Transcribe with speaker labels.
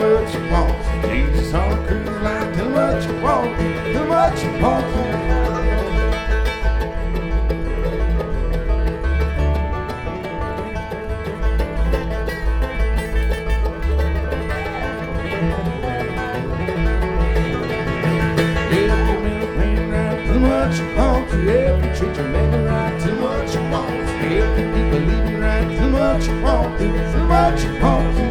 Speaker 1: much you want. Jesus on a cruise line, tell 'em what you want, tell 'em what you want. What you want, every treat your neighbor right, tell 'em what you want. If you keep believing right, tell 'em what you want, tell 'em what you want.